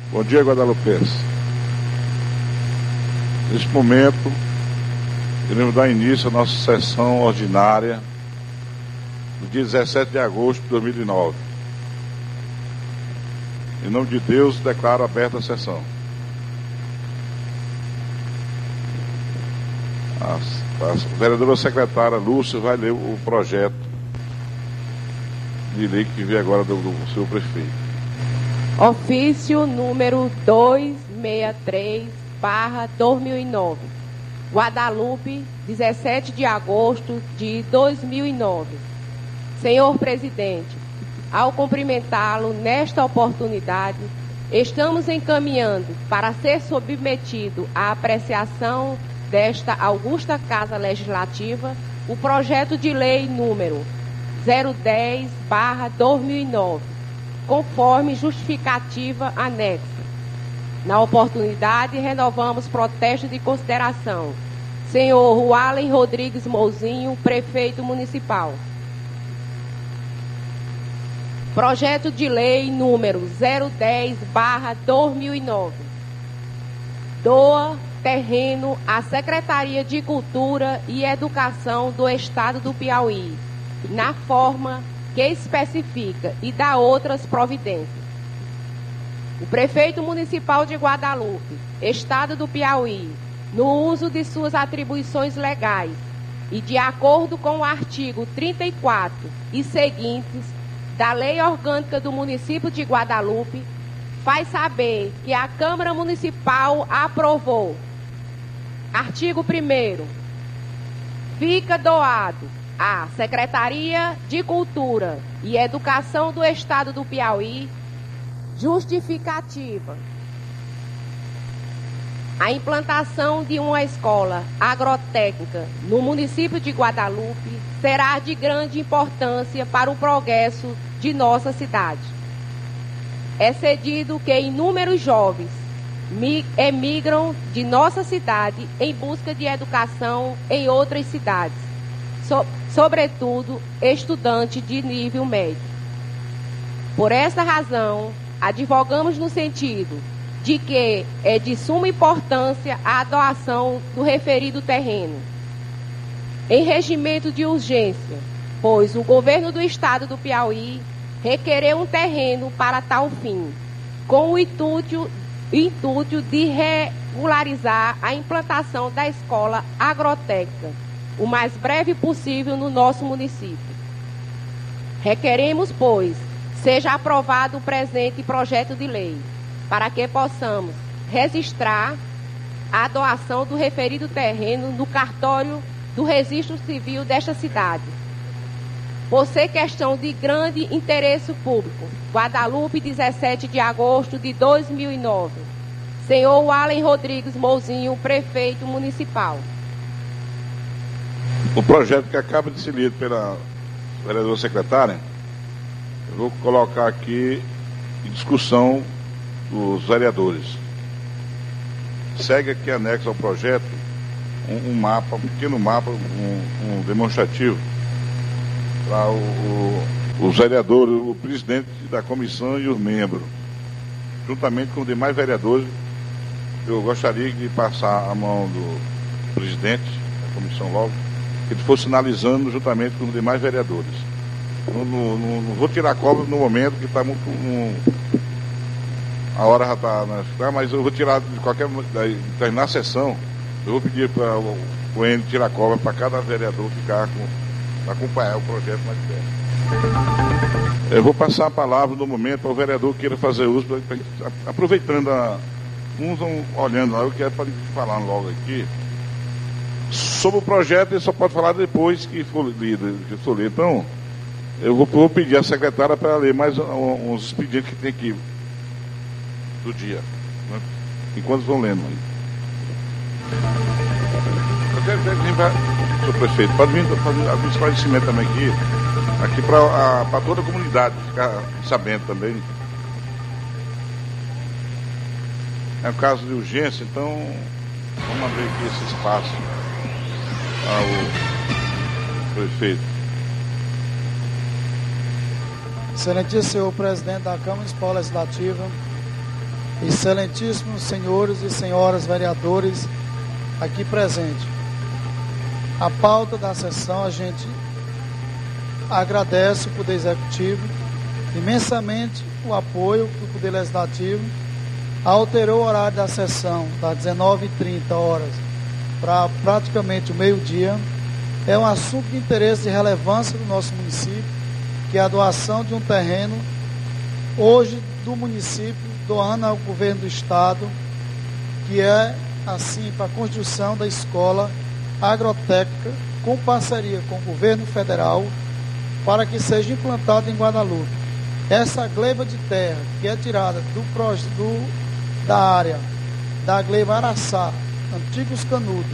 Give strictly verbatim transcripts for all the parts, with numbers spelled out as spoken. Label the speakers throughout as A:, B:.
A: Bom dia, Guadalupense. Neste momento, iremos dar início à nossa sessão ordinária no dia dezessete de agosto de dois mil e nove. Em nome de Deus, declaro aberta a sessão. A, a vereadora secretária Lúcia vai ler o projeto de lei que veio agora do, do seu prefeito.
B: Ofício número duzentos e sessenta e três barra dois mil e nove. Guadalupe, dezessete de agosto de dois mil e nove. Senhor presidente, ao cumprimentá-lo nesta oportunidade, estamos encaminhando para ser submetido à apreciação desta augusta Casa Legislativa o projeto de lei número zero dez barra dois mil e nove, conforme justificativa anexa. Na oportunidade, renovamos protesto de consideração. Senhor Walen Rodrigues Mouzinho, prefeito municipal. Projeto de lei número zero dez barra dois mil e nove. Doa terreno à Secretaria de Cultura e Educação do Estado do Piauí, na forma que especifica e dá outras providências. O prefeito municipal de Guadalupe, Estado do Piauí, no uso de suas atribuições legais e de acordo com o artigo trinta e quatro e seguintes da Lei Orgânica do Município de Guadalupe, faz saber que a Câmara Municipal aprovou. Artigo primeiro. Fica doado à Secretaria de Cultura e Educação do Estado do Piauí justificativa: a implantação de uma escola agrotécnica no município de Guadalupe será de grande importância para o progresso de nossa cidade. É cedido que inúmeros jovens emigram de nossa cidade em busca de educação em outras cidades, so, sobretudo estudantes de nível médio. Por essa razão, advogamos no sentido de que é de suma importância a doação do referido terreno, em regimento de urgência, pois o governo do estado do Piauí requereu um terreno para tal fim, com o intuito, intuito de regularizar a implantação da escola agrotécnica o mais breve possível no nosso município. Requeremos, pois, seja aprovado o presente projeto de lei, para que possamos registrar a doação do referido terreno no cartório do Registro Civil desta cidade. Por ser questão de grande interesse público, Guadalupe, dezessete de agosto de dois mil e nove. Senhor Walen Rodrigues Mouzinho, prefeito municipal.
A: O projeto que acaba de ser lido pela vereadora secretária, eu vou colocar aqui em discussão dos vereadores. Segue aqui anexo ao projeto um, um mapa, um pequeno mapa, um, um demonstrativo para o, o, os vereadores, o presidente da comissão e os membros, juntamente com os demais vereadores. Eu gostaria de passar a mão do presidente da comissão logo, que ele fosse sinalizando juntamente com os demais vereadores. Não, não, não, não vou tirar a cobra no momento que está muito. Um, a hora já está, mas eu vou tirar de qualquer. Terminar a sessão, eu vou pedir para o, o N tirar a cobra para cada vereador ficar com. Para acompanhar o projeto mais perto. Eu vou passar a palavra no momento para o vereador que queira fazer uso, pra, pra, aproveitando a. Uns vão olhando lá, eu quero falar logo aqui. Sobre o projeto, ele só pode falar depois que for lido. Que for lido. Então, eu vou, vou pedir à secretária para ler mais uns expedientes que tem aqui do dia, né? Enquanto vão lendo aí. Eu quero ver quem vai. Senhor prefeito, pode vir fazer esclarecimento também aqui, aqui para toda a comunidade ficar sabendo também. É um caso de urgência, então vamos abrir aqui esse espaço ao prefeito.
C: Excelentíssimo senhor presidente da Câmara Municipal Legislativa, excelentíssimos senhores e senhoras vereadores aqui presentes. A pauta da sessão, a gente agradece o Poder Executivo imensamente o apoio que o Poder Legislativo alterou o horário da sessão das dezenove e trinta horas para praticamente o meio-dia. É um assunto de interesse e relevância do nosso município, que é a doação de um terreno hoje do município, doando ao governo do estado, que é assim para a construção da escola agrotécnica com parceria com o governo federal, para que seja implantado em Guadalupe. Essa gleba de terra que é tirada do, do, da área da gleba Araçá, Antigos Canudos,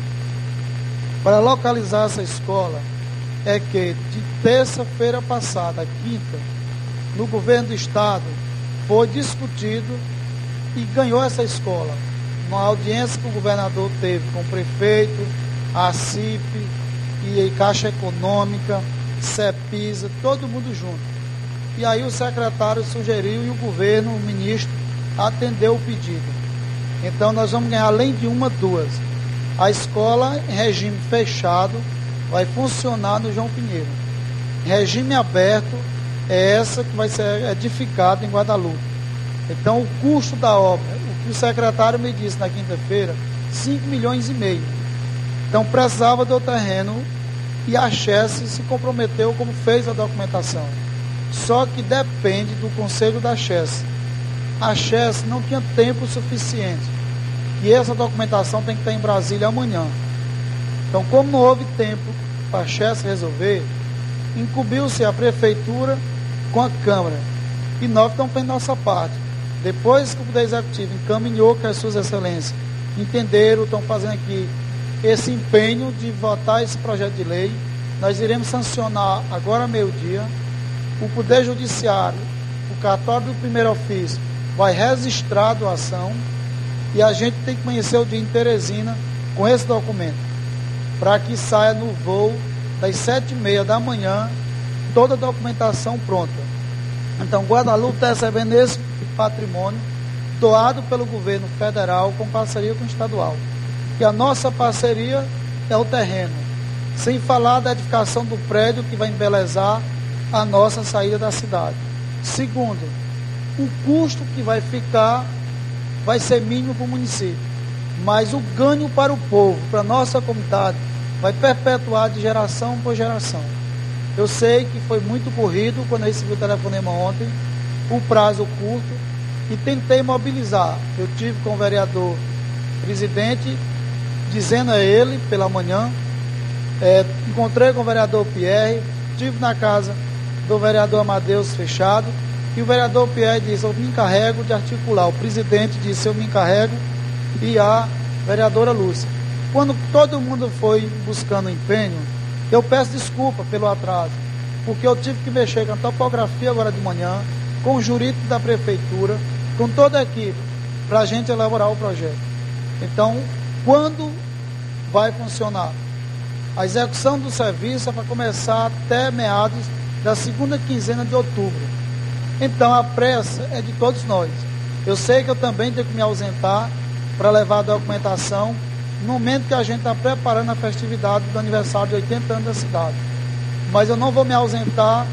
C: para localizar essa escola, é que de terça-feira passada, quinta, no governo do estado, foi discutido e ganhou essa escola. Uma audiência que o governador teve com o prefeito, a C I P e a Caixa Econômica, CEPISA, todo mundo junto. E aí o secretário sugeriu e o governo, o ministro, atendeu o pedido. Então nós vamos ganhar, além de uma, duas. A escola em regime fechado vai funcionar no João Pinheiro. Em regime aberto é essa que vai ser edificada em Guadalupe. Então o custo da obra, o que o secretário me disse na quinta-feira, cinco milhões e meio. Então precisava do terreno e a Chesse se comprometeu como fez a documentação. Só que depende do conselho da Chesse. A Chesse não tinha tempo suficiente. E essa documentação tem que estar em Brasília amanhã. Então, como não houve tempo para a Chesse resolver, incumbiu-se a prefeitura com a Câmara. E nós estamos fazendo nossa parte. Depois que o Poder Executivo encaminhou que as suas excelências entenderam, estão fazendo aqui esse empenho de votar esse projeto de lei, nós iremos sancionar agora meio-dia. O Poder Judiciário, o cartório do primeiro ofício, vai registrar a doação e a gente tem que conhecer o dia em Teresina com esse documento, para que saia no voo das sete e meia da manhã, toda a documentação pronta. Então, Guadalupe está recebendo esse patrimônio doado pelo governo federal com parceria com o estadual. E a nossa parceria é o terreno, sem falar da edificação do prédio que vai embelezar a nossa saída da cidade. Segundo, o custo que vai ficar vai ser mínimo para o município, mas o ganho para o povo, para a nossa comunidade, vai perpetuar de geração por geração. Eu sei que foi muito corrido quando eu recebi o telefonema ontem, o prazo curto, e tentei mobilizar. Eu tive com o vereador presidente, dizendo a ele pela manhã, é, encontrei com o vereador Pierre, estive na casa do vereador Amadeus fechado, e o vereador Pierre disse, eu me encarrego de articular. O presidente disse, eu me encarrego, e a vereadora Lúcia. Quando todo mundo foi buscando empenho, eu peço desculpa pelo atraso, porque eu tive que mexer com a topografia agora de manhã, com o jurídico da prefeitura, com toda a equipe, para a gente elaborar o projeto. Então, quando vai funcionar? A execução do serviço é para começar até meados da segunda quinzena de outubro. Então, a pressa é de todos nós. Eu sei que eu também tenho que me ausentar para levar a documentação no momento que a gente está preparando a festividade do aniversário de oitenta anos da cidade. Mas eu não vou me ausentar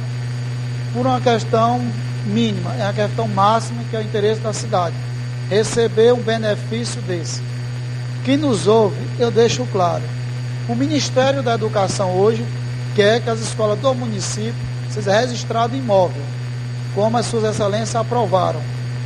C: por uma questão mínima, é a questão máxima, que é o interesse da cidade. Receber um benefício desse. Quem nos ouve, eu deixo claro. O Ministério da Educação hoje quer que as escolas do município sejam registradas em imóvel, como as suas excelências aprovaram.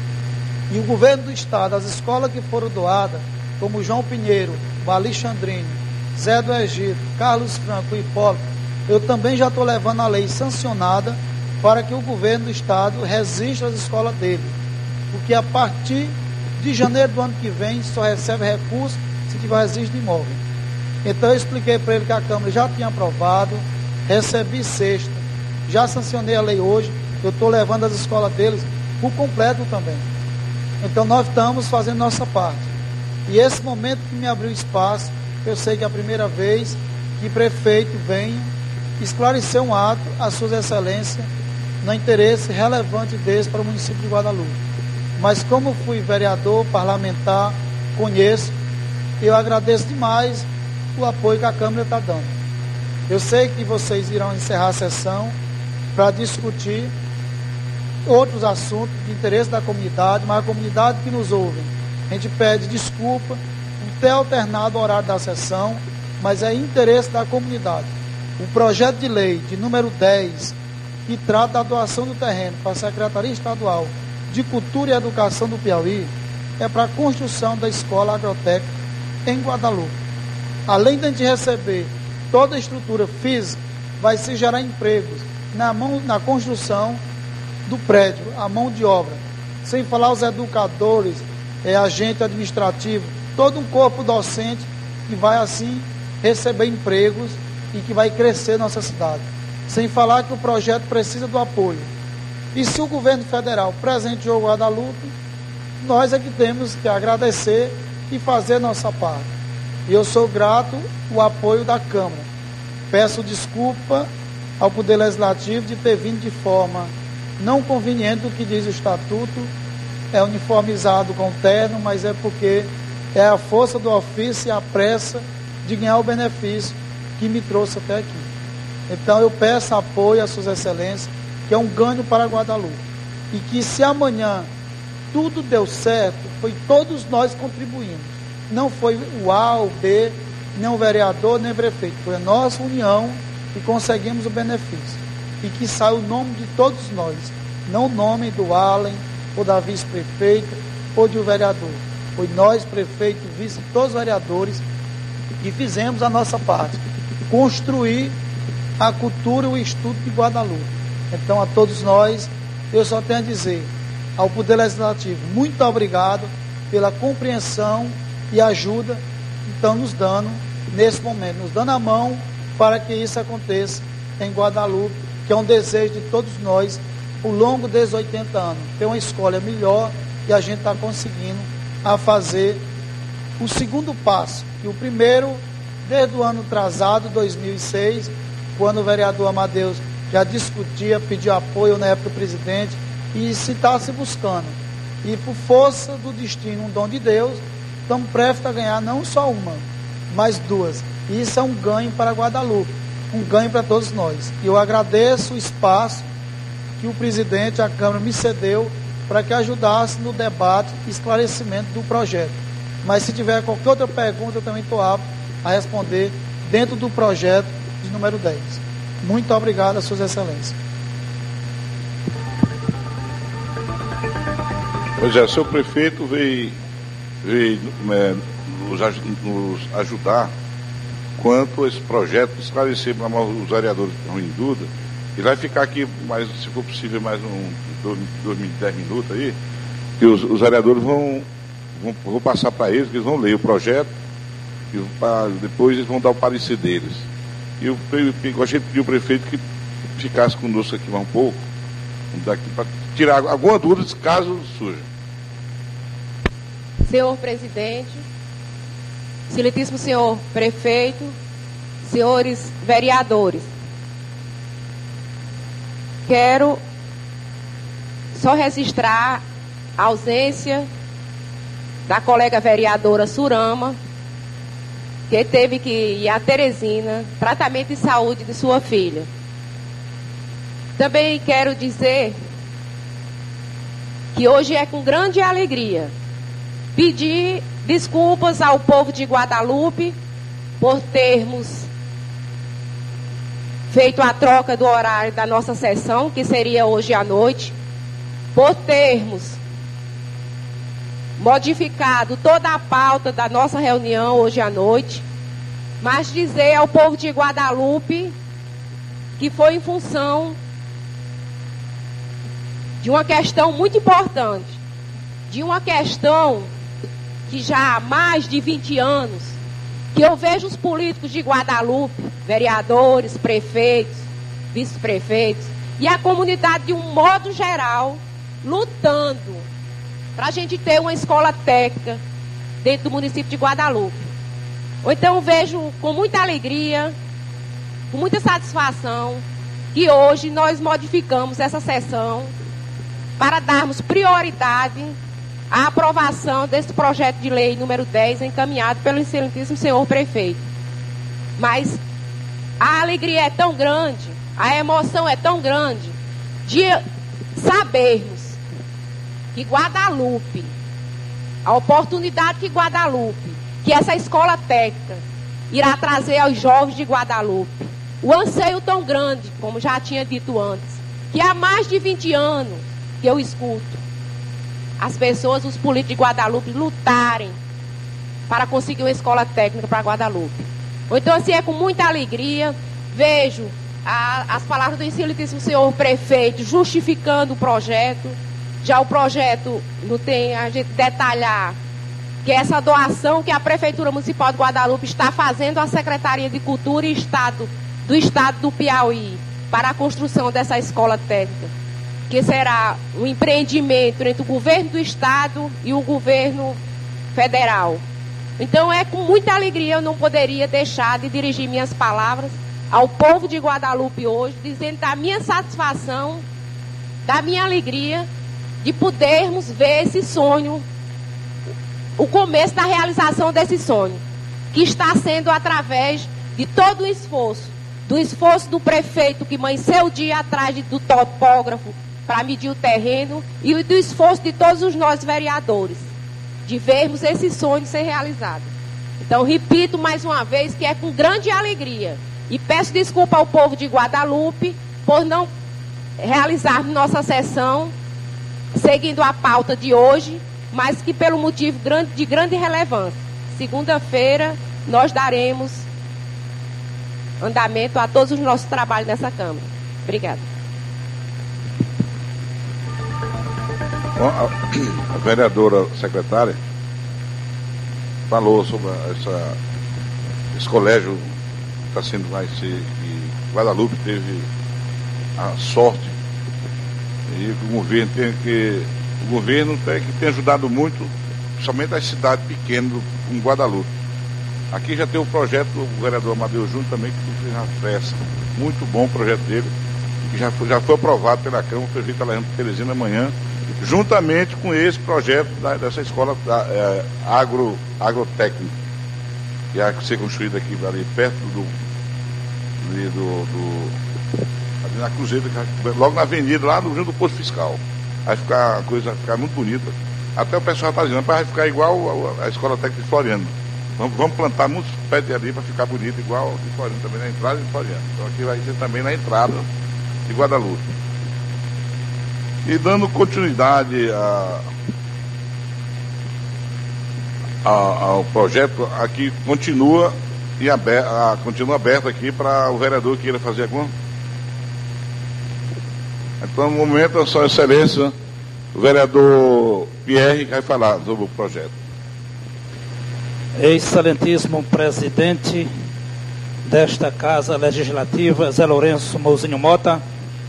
C: E o governo do estado, as escolas que foram doadas, como João Pinheiro, o Alexandrino, Zé do Egito, Carlos Franco e Hipólito, eu também já estou levando a lei sancionada para que o governo do estado registre as escolas dele. Porque a partir de janeiro do ano que vem só recebe recurso se tiver registro de imóvel. Então eu expliquei para ele que a Câmara já tinha aprovado, recebi sexta, já sancionei a lei hoje, eu estou levando as escolas deles por completo também. Então nós estamos fazendo nossa parte. E esse momento que me abriu espaço, eu sei que é a primeira vez que prefeito vem esclarecer um ato às suas excelências no interesse relevante desse para o município de Guadalupe. mas como fui vereador, parlamentar, conheço, eu agradeço demais o apoio que a Câmara está dando. Eu sei que vocês irão encerrar a sessão para discutir outros assuntos de interesse da comunidade, mas a comunidade que nos ouve, a gente pede desculpa por ter alternado o horário da sessão, mas é interesse da comunidade. O projeto de lei de número dez, que trata da doação do terreno para a Secretaria Estadual de Cultura e Educação do Piauí, é para a construção da escola agrotécnica em Guadalupe. Além de a gente receber toda a estrutura física, vai se gerar empregos na, mão, na construção do prédio, a mão de obra. Sem falar os educadores, é, agente administrativo, todo um corpo docente que vai assim receber empregos e que vai crescer nossa cidade. Sem falar que o projeto precisa do apoio. E se o governo federal presenteou Guadalupe, nós é que temos que agradecer e fazer nossa parte. E eu sou grato ao apoio da Câmara. Peço desculpa ao Poder Legislativo de ter vindo de forma não conveniente, o que diz o Estatuto, é uniformizado com o terno, mas é porque é a força do ofício e a pressa de ganhar o benefício que me trouxe até aqui. Então eu peço apoio às suas excelências, que é um ganho para Guadalupe. E que se amanhã tudo deu certo, foi todos nós contribuindo. Não foi o A, o B, nem o vereador, nem o prefeito. Foi a nossa união que conseguimos o benefício. E que sai o nome de todos nós, não o nome do Allen, ou da vice-prefeita, ou de um vereador. Foi nós, prefeito, vice, todos os vereadores, que fizemos a nossa parte. Construir a cultura e o estudo de Guadalupe. Então, a todos nós, eu só tenho a dizer, ao Poder Legislativo, muito obrigado pela compreensão e ajuda que estão nos dando nesse momento, nos dando a mão para que isso aconteça em Guadalupe, que é um desejo de todos nós, ao longo desses oitenta anos, ter uma escola melhor, e a gente está conseguindo a fazer o segundo passo. E o primeiro, desde o ano atrasado, dois mil e seis, quando o vereador Amadeus já discutia, pediu apoio na época do presidente, e se está se buscando. E por força do destino, um dom de Deus, estamos prestes a ganhar não só uma, mas duas. E isso é um ganho para Guadalupe, um ganho para todos nós. E eu agradeço o espaço que o presidente, a Câmara, me cedeu para que ajudasse no debate e esclarecimento do projeto. Mas se tiver qualquer outra pergunta, eu também estou apto a responder dentro do projeto de número dez. Muito obrigado, Suas Excelências.
A: Pois é, seu prefeito veio, veio é, nos, nos ajudar quanto a esse projeto, esclarecer para os vereadores que estão em dúvida. Ele vai ficar aqui, mais, se for possível, mais um dois, dez minutos aí, que os, os vereadores vão, vão, vão passar para eles, que eles vão ler o projeto, e pra, depois eles vão dar o parecer deles. E eu, eu gostaria de pedir ao prefeito que ficasse conosco aqui mais um pouco, daqui para tirar alguma dúvida, caso surja.
B: Senhor presidente, excelentíssimo senhor prefeito, senhores vereadores, quero só registrar a ausência da colega vereadora Surama, que teve que ir a Teresina, tratamento de saúde de sua filha. Também quero dizer que hoje é com grande alegria pedir desculpas ao povo de Guadalupe por termos feito a troca do horário da nossa sessão, que seria hoje à noite, por termos modificado toda a pauta da nossa reunião hoje à noite, mas dizer ao povo de Guadalupe que foi em função de uma questão muito importante, de uma questão que já há mais de vinte anos, que eu vejo os políticos de Guadalupe, vereadores, prefeitos, vice-prefeitos, e a comunidade de um modo geral, lutando para a gente ter uma escola técnica dentro do município de Guadalupe. Ou então vejo com muita alegria, com muita satisfação, que hoje nós modificamos essa sessão para darmos prioridade a aprovação desse projeto de lei número dez, encaminhado pelo excelentíssimo senhor prefeito. Mas a alegria é tão grande, a emoção é tão grande, de sabermos que Guadalupe, a oportunidade que Guadalupe, que essa escola técnica irá trazer aos jovens de Guadalupe, o anseio tão grande, como já tinha dito antes, que há mais de vinte anos que eu escuto as pessoas, os políticos de Guadalupe lutarem para conseguir uma escola técnica para Guadalupe. Então, assim, é com muita alegria, vejo a, as palavras do excelentíssimo senhor prefeito justificando o projeto. Já o projeto não tem a gente detalhar que essa doação que a Prefeitura Municipal de Guadalupe está fazendo à Secretaria de Cultura e Estado do Estado do Piauí para a construção dessa escola técnica, que será um empreendimento entre o governo do Estado e o governo federal. Então é com muita alegria, eu não poderia deixar de dirigir minhas palavras ao povo de Guadalupe hoje, dizendo da minha satisfação, da minha alegria de podermos ver esse sonho, o começo da realização desse sonho, que está sendo através de todo o esforço, do esforço do prefeito que amanheceu o dia atrás de, do topógrafo para medir o terreno, e do esforço de todos os nós vereadores, de vermos esse sonho ser realizado. Então, repito mais uma vez que é com grande alegria, e peço desculpa ao povo de Guadalupe por não realizar nossa sessão seguindo a pauta de hoje, mas que pelo motivo grande, de grande relevância. Segunda-feira nós daremos andamento a todos os nossos trabalhos nessa Câmara. Obrigada.
A: Bom, a, a vereadora secretária falou sobre essa, esse colégio que está sendo, vai ser, e Guadalupe teve a sorte, e o governo tem que, o governo tem que tem ajudado muito, somente as cidades pequenas como Guadalupe. Aqui já tem o projeto do vereador Amadeu Júnior também, que fez uma festa. Muito bom o projeto dele, que já foi, já foi aprovado pela Câmara, foi feito lá em Teresina amanhã, juntamente com esse projeto da, dessa escola da, é, agro, agrotécnica, que vai ser construída aqui ali perto do, do, do ali na Cruzeiro, logo na avenida, lá no junto do posto fiscal. Vai ficar a coisa, vai ficar muito bonita. Até o pessoal está dizendo, vai ficar igual a, a escola técnica de Floriano. Vamos, vamos plantar muitos pés de ali para ficar bonito, igual de Floriano, também na entrada de Floriano. Então aqui vai ser também na entrada de Guadalupe. E dando continuidade a, a, ao projeto, aqui continua, e aberto, a, continua aberto aqui para o vereador que queira fazer alguma. Então, no momento, a sua excelência, o vereador Pierre vai falar sobre o projeto.
D: Excelentíssimo presidente desta Casa Legislativa, Zé Lourenço Mouzinho Mota,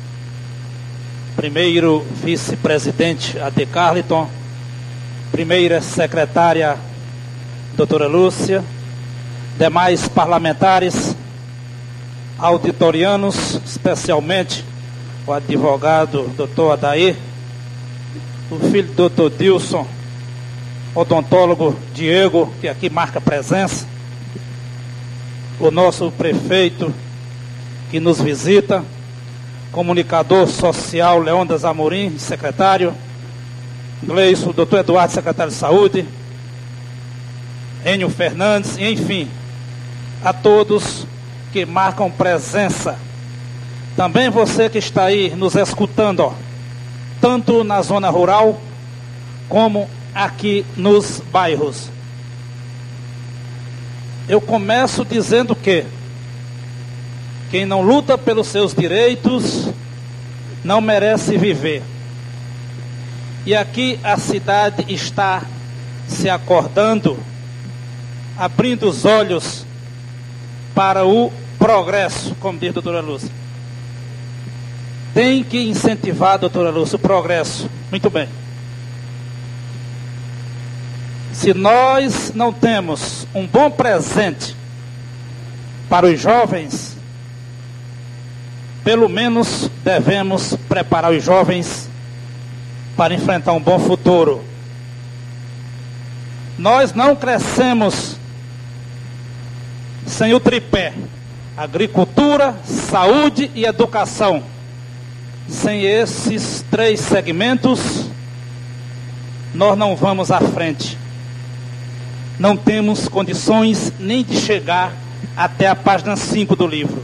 D: primeiro vice-presidente A D Carleton, primeira secretária doutora Lúcia, demais parlamentares, auditorianos, especialmente o advogado doutor Adair, o filho do doutor Dilson, odontólogo Diego, que aqui marca presença, o nosso prefeito que nos visita, comunicador social Leondas Amorim, secretário, Gleison, doutor Eduardo, secretário de Saúde, Enio Fernandes, enfim, a todos que marcam presença. Também você que está aí nos escutando, ó, tanto na zona rural como aqui nos bairros. Eu começo dizendo que quem não luta pelos seus direitos não merece viver. E aqui a cidade está se acordando, abrindo os olhos para o progresso, como diz a doutora Lúcia. Tem que incentivar, doutora Lúcia, o progresso. Muito bem. Se nós não temos um bom presente para os jovens, pelo menos devemos preparar os jovens para enfrentar um bom futuro. Nós não crescemos sem o tripé: agricultura, saúde e educação. Sem esses três segmentos, nós não vamos à frente. Não temos condições nem de chegar até a página cinco do livro.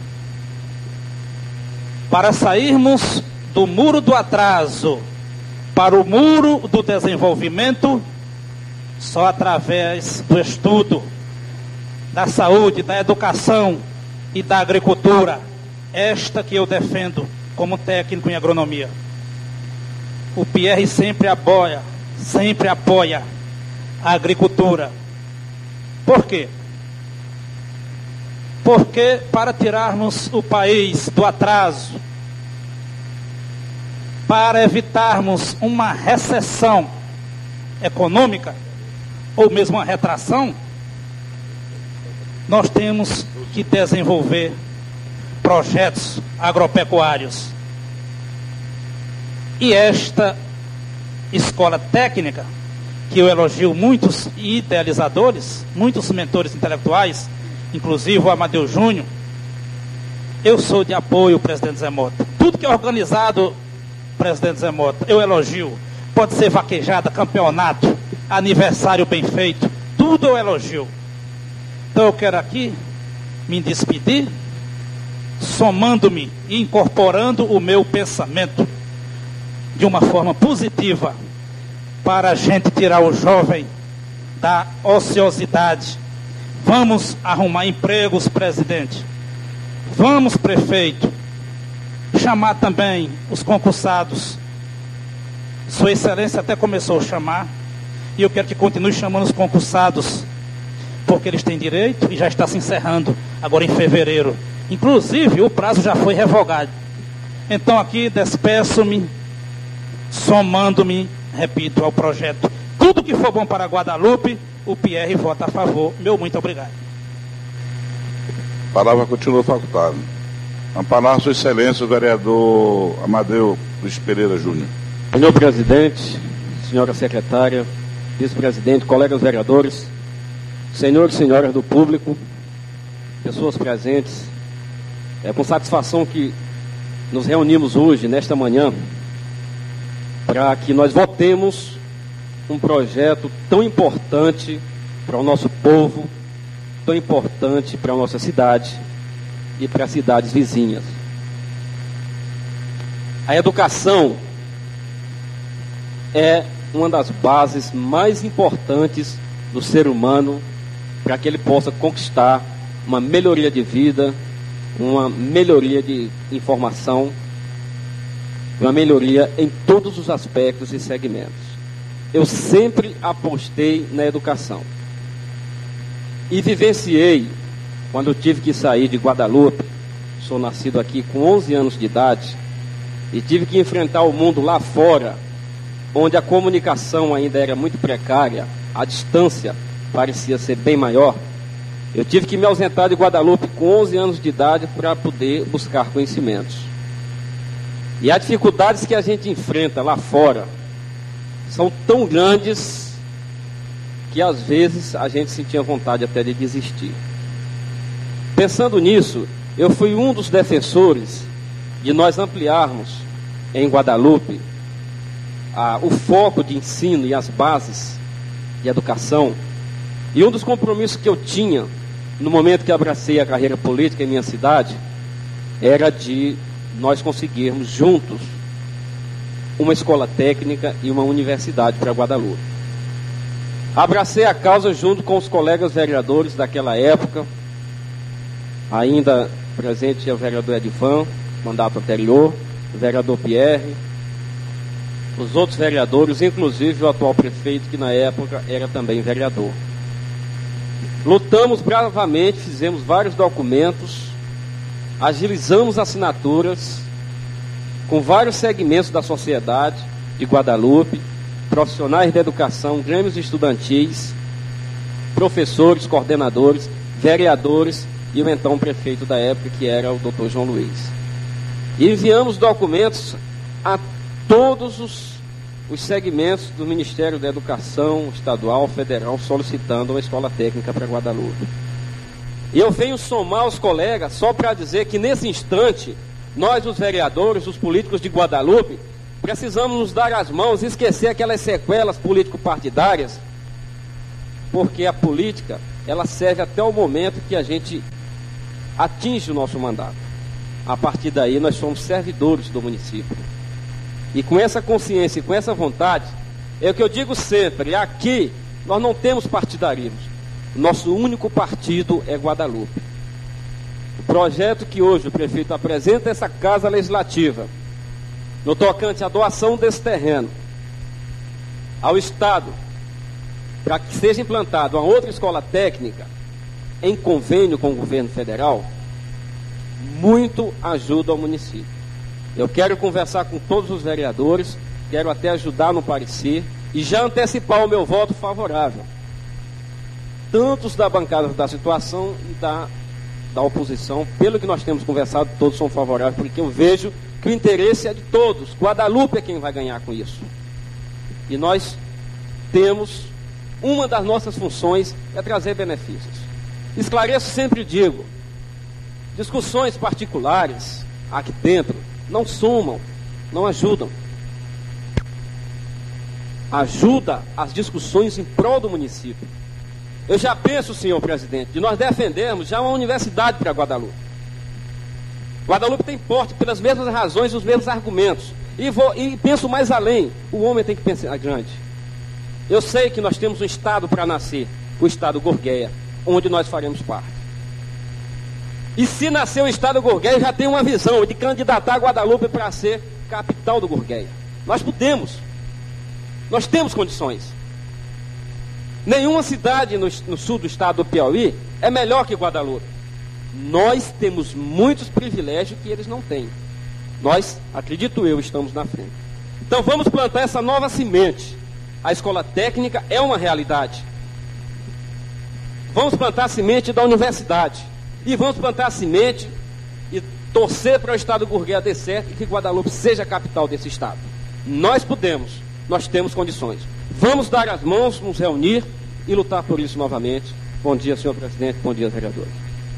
D: Para sairmos do muro do atraso para o muro do desenvolvimento, só através do estudo, da saúde, da educação e da agricultura, esta que eu defendo como técnico em agronomia. O P R sempre apoia, sempre apoia a agricultura. Por quê? Porque para tirarmos o país do atraso, para evitarmos uma recessão econômica, ou mesmo uma retração, nós temos que desenvolver projetos agropecuários. E esta escola técnica, que eu elogio muitos idealizadores, muitos mentores intelectuais, inclusive o Amadeu Júnior, eu sou de apoio, presidente Zé Mota. Tudo que é organizado, presidente Zé Mota, eu elogio. Pode ser vaquejada, campeonato, aniversário bem feito, tudo eu elogio. Então eu quero aqui me despedir, somando-me e incorporando o meu pensamento de uma forma positiva, para a gente tirar o jovem da ociosidade. Vamos arrumar empregos, presidente. Vamos, prefeito, chamar também os concursados. Sua Excelência até começou a chamar, e eu quero que continue chamando os concursados, porque eles têm direito e já está se encerrando agora em fevereiro. Inclusive, o prazo já foi revogado. Então aqui despeço-me, somando-me, repito, ao projeto. Tudo que for bom para Guadalupe, o P R vota a favor. Meu muito obrigado.
A: A palavra continua facultada. A palavra, Sua Excelência, o vereador Amadeu Luiz Pereira Júnior.
E: Senhor presidente, senhora secretária, vice-presidente, colegas vereadores, senhores e senhoras do público, pessoas presentes, é com satisfação que nos reunimos hoje, nesta manhã, para que nós votemos um projeto tão importante para o nosso povo, tão importante para a nossa cidade e para as cidades vizinhas. A educação é uma das bases mais importantes do ser humano para que ele possa conquistar uma melhoria de vida, uma melhoria de informação, uma melhoria em todos os aspectos e segmentos. Eu sempre apostei na educação. E vivenciei, quando eu tive que sair de Guadalupe, sou nascido aqui com onze anos de idade, e tive que enfrentar o mundo lá fora, onde a comunicação ainda era muito precária, a distância parecia ser bem maior. Eu tive que me ausentar de Guadalupe com onze anos de idade para poder buscar conhecimentos. E as dificuldades que a gente enfrenta lá fora são tão grandes que às vezes a gente sentia vontade até de desistir. Pensando nisso, eu fui um dos defensores de nós ampliarmos em Guadalupe a, o foco de ensino e as bases de educação. E um dos compromissos que eu tinha no momento que abracei a carreira política em minha cidade era de nós conseguirmos juntos uma escola técnica e uma universidade para Guadalupe. Abracei a causa junto com os colegas vereadores daquela época, ainda presente é o vereador Edivan, mandato anterior, o vereador Pierre, os outros vereadores, inclusive o atual prefeito, que na época era também vereador. Lutamos bravamente, fizemos vários documentos, agilizamos assinaturas com vários segmentos da sociedade de Guadalupe, profissionais da educação, grêmios estudantis, professores, coordenadores, vereadores e o então prefeito da época, que era o doutor João Luiz. E enviamos documentos a todos os os segmentos do Ministério da Educação Estadual, Federal, solicitando uma escola técnica para Guadalupe. E eu venho somar os colegas só para dizer que nesse instante, nós, os vereadores, os políticos de Guadalupe, precisamos nos dar as mãos e esquecer aquelas sequelas político-partidárias, porque a política, ela serve até o momento que a gente atinge o nosso mandato. A partir daí, nós somos servidores do município. E com essa consciência e com essa vontade, é o que eu digo sempre, aqui nós não temos partidarismo. Nosso único partido é Guadalupe. O projeto que hoje o prefeito apresenta essa Casa Legislativa, no tocante à doação desse terreno ao Estado, para que seja implantada uma outra escola técnica, em convênio com o governo federal, muito ajuda ao município. Eu quero conversar com todos os vereadores, quero até ajudar no parecer e já antecipar o meu voto favorável. Tantos da bancada da situação e da, da oposição, pelo que nós temos conversado, todos são favoráveis, porque eu vejo que o interesse é de todos. Guadalupe é quem vai ganhar com isso. E nós temos, uma das nossas funções é trazer benefícios. Esclareço, sempre digo, discussões particulares aqui dentro não somam, não ajudam. Ajuda as discussões em prol do município. Eu já penso, senhor presidente, de nós defendermos já uma universidade para Guadalupe. Guadalupe tem porte pelas mesmas razões e os mesmos argumentos. E, vou, e penso mais além, o homem tem que pensar grande. Eu sei que nós temos um estado para nascer, o estado Gurgueia, onde nós faremos parte. E se nascer o estado Gurgueia, já tem uma visão de candidatar Guadalupe para ser capital do Gurgueia. Nós podemos. Nós temos condições. Nenhuma cidade no, no sul do estado do Piauí é melhor que Guadalupe. Nós temos muitos privilégios que eles não têm. Nós, acredito eu, estamos na frente. Então vamos plantar essa nova semente. A escola técnica é uma realidade. Vamos plantar a semente da universidade. E vamos plantar a semente e torcer para o estado Gurgueia dar certo e que Guadalupe seja a capital desse estado. Nós podemos, nós temos condições. Vamos dar as mãos, nos reunir e lutar por isso novamente. Bom dia, senhor presidente, bom dia, vereadores.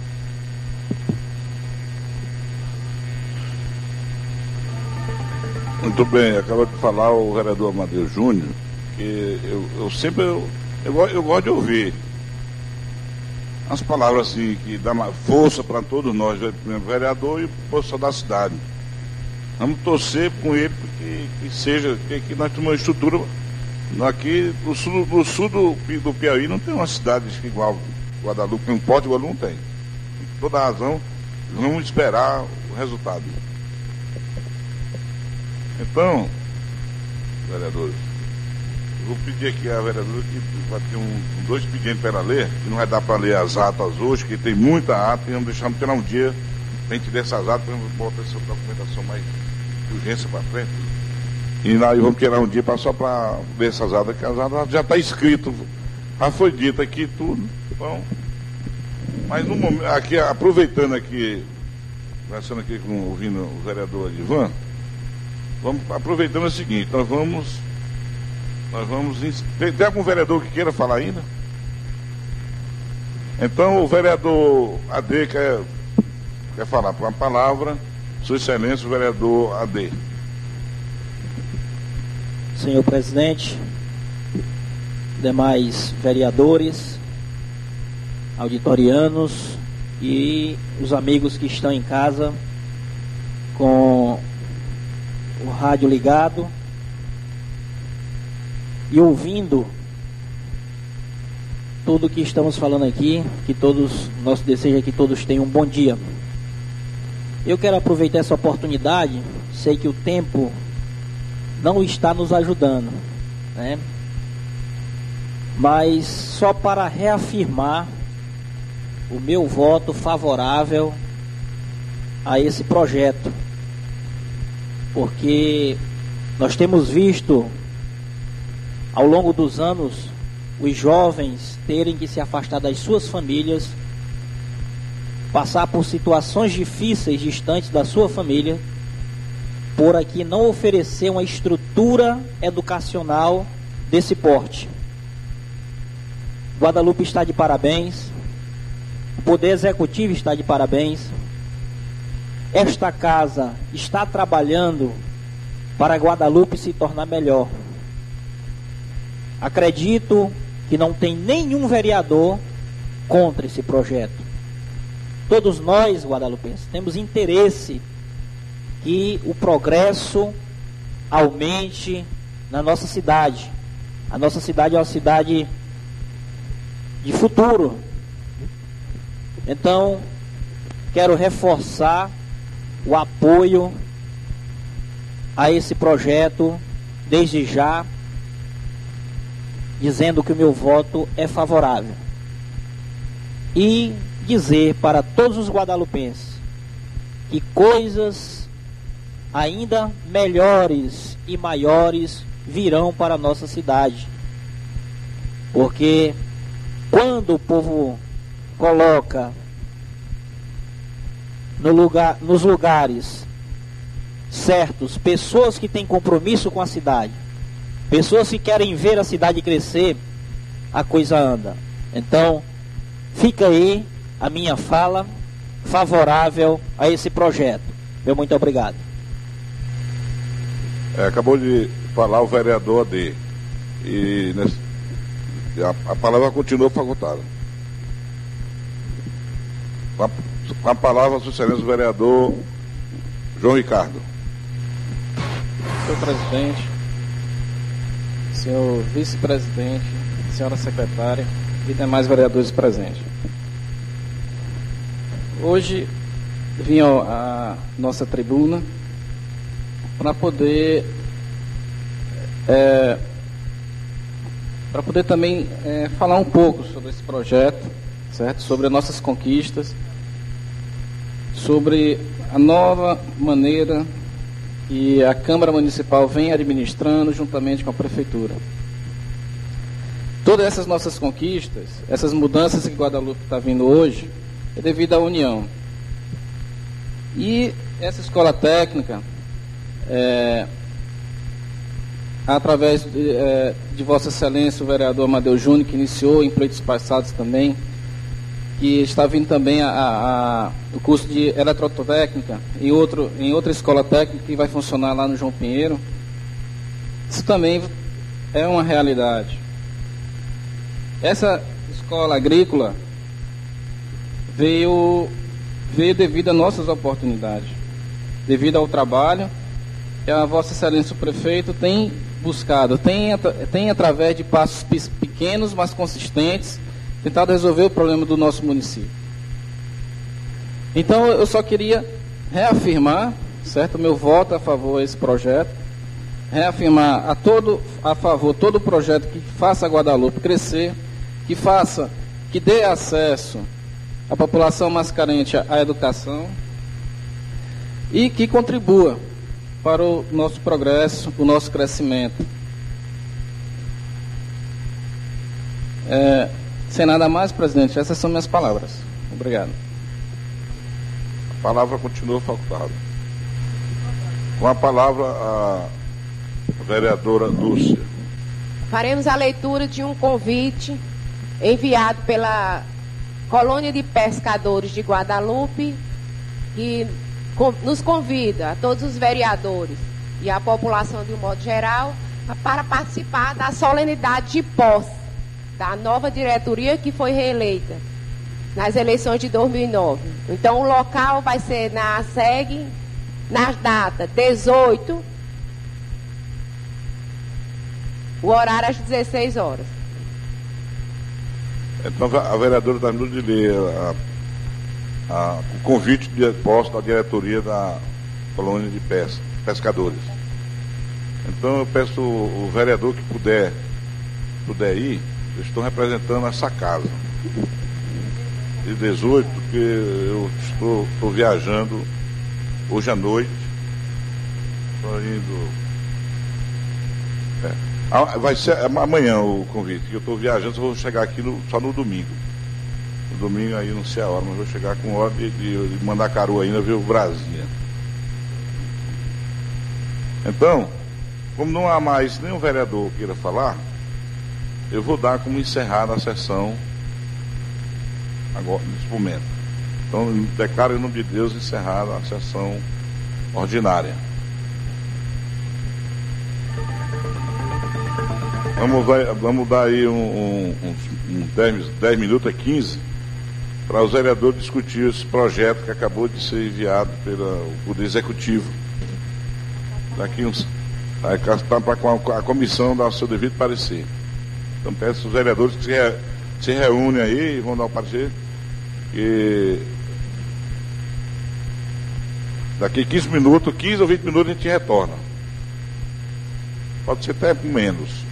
A: Muito bem, acaba de falar o vereador Amadeu Júnior, que eu, eu sempre, eu, eu, eu gosto de ouvir as palavras assim, que dá força para todos nós, vereador e força da cidade. Vamos torcer com ele porque que seja, que, que nós temos uma estrutura. Aqui no sul, no sul do, do Piauí não tem uma cidade igual Guadalupe, um porte igual não tem. Com toda a razão, vamos esperar o resultado. Então, vereadores, eu vou pedir aqui à vereadora que vai ter um, dois pedidos para ela ler, que não vai dar para ler as atas hoje, que tem muita ata, e vamos deixar no final um dia para a gente ler essas atas, para botar essa documentação mais de urgência para frente. E nós vamos tirar um dia pra, só para ver essas atas, que as atas já está escrito, já foi dito aqui tudo. Então, mas no momento, aqui, aproveitando aqui, conversando aqui com ouvindo o vereador Ivan, vamos aproveitando o seguinte, nós vamos. Nós vamos. Tem, tem algum vereador que queira falar ainda? Então o vereador A D quer, quer falar com a palavra. Sua Excelência, o vereador A D.
F: Senhor presidente, demais vereadores, auditorianos e os amigos que estão em casa com o rádio ligado e ouvindo tudo que estamos falando aqui, que todos, nosso desejo é que todos tenham um bom dia. Eu quero aproveitar essa oportunidade, sei que o tempo não está nos ajudando, né? Mas só para reafirmar o meu voto favorável a esse projeto, porque nós temos visto ao longo dos anos os jovens terem que se afastar das suas famílias, passar por situações difíceis distantes da sua família, por aqui não oferecer uma estrutura educacional desse porte. Guadalupe está de parabéns, o Poder Executivo está de parabéns, esta casa está trabalhando para Guadalupe se tornar melhor. Acredito que não tem nenhum vereador contra esse projeto. Todos nós, guadalupenses, temos interesse que o progresso aumente na nossa cidade. A nossa cidade é uma cidade de futuro. Então, quero reforçar o apoio a esse projeto desde já, dizendo que o meu voto é favorável. E dizer para todos os guadalupenses que coisas ainda melhores e maiores virão para a nossa cidade. Porque quando o povo coloca no lugar, nos lugares certos pessoas que têm compromisso com a cidade, pessoas que querem ver a cidade crescer, a coisa anda. Então, fica aí a minha fala favorável a esse projeto. Meu muito obrigado.
A: É, acabou de falar o vereador A D. E nesse, a, a palavra continua facultada. Com a, com a palavra, Sua Excelência, o vereador João Ricardo.
G: Senhor presidente, senhor vice-presidente, senhora secretária e demais vereadores presentes. Hoje vim à nossa tribuna para poder é, para poder também é, falar um pouco sobre esse projeto, certo? Sobre as nossas conquistas, sobre a nova maneira que a Câmara Municipal vem administrando juntamente com a Prefeitura. Todas essas nossas conquistas, essas mudanças que Guadalupe está vindo hoje, é devido à união. E essa escola técnica, é, através de, é, de Vossa Excelência, o vereador Amadeu Júnior, que iniciou em pleitos passados também, que está vindo também a, a, a, o curso de eletrotécnica em, outro, em outra escola técnica que vai funcionar lá no João Pinheiro. Isso também é uma realidade. Essa escola agrícola veio, veio devido a nossas oportunidades, devido ao trabalho que a Vossa Excelência o Prefeito tem buscado, tem, tem através de passos pequenos, mas consistentes, tentado resolver o problema do nosso município. Então, eu só queria reafirmar, certo, o meu voto a favor desse projeto, reafirmar a, todo, a favor todo o projeto que faça a Guadalupe crescer, que faça, que dê acesso à população mais carente à educação e que contribua para o nosso progresso, o nosso crescimento. É, sem nada mais, presidente, essas são minhas palavras. Obrigado.
A: A palavra continua facultada. Com a palavra, a vereadora Dúcia.
B: Faremos a leitura de um convite enviado pela Colônia de Pescadores de Guadalupe, que nos convida a todos os vereadores e a população de um modo geral para participar da solenidade de posse da nova diretoria que foi reeleita nas eleições de dois mil e nove. Então, o local vai ser na SEG, nas datas dezoito, o horário às dezesseis horas.
A: Então, a vereadora terminou de ler a, a, o convite de posse da diretoria da Colônia de Pesca, Pescadores. Então, eu peço o, o vereador que puder, puder ir, eu estou representando essa casa. De dezoito, porque eu estou, estou viajando hoje à noite. Estou indo. É. Vai ser amanhã o convite, que eu estou viajando, só vou chegar aqui no, só no domingo. No domingo aí não sei a hora, mas vou chegar com hora de, de, de Mandacaru ainda, ver o Brasília. Então, como não há mais nenhum vereador que queira falar, eu vou dar como encerrada a sessão agora, nesse momento. Então, eu declaro em nome de Deus encerrada a sessão ordinária. Vamos dar, vamos dar aí um, um, um dez minutos a quinze para os vereadores discutir esse projeto que acabou de ser enviado pelo Poder Executivo. Daqui uns. Está para a comissão dar o seu devido parecer. Então peço aos vereadores que se, re, se reúnem aí e vão dar o parecer. E daqui quinze minutos, quinze ou vinte minutos a gente retorna. Pode ser até menos.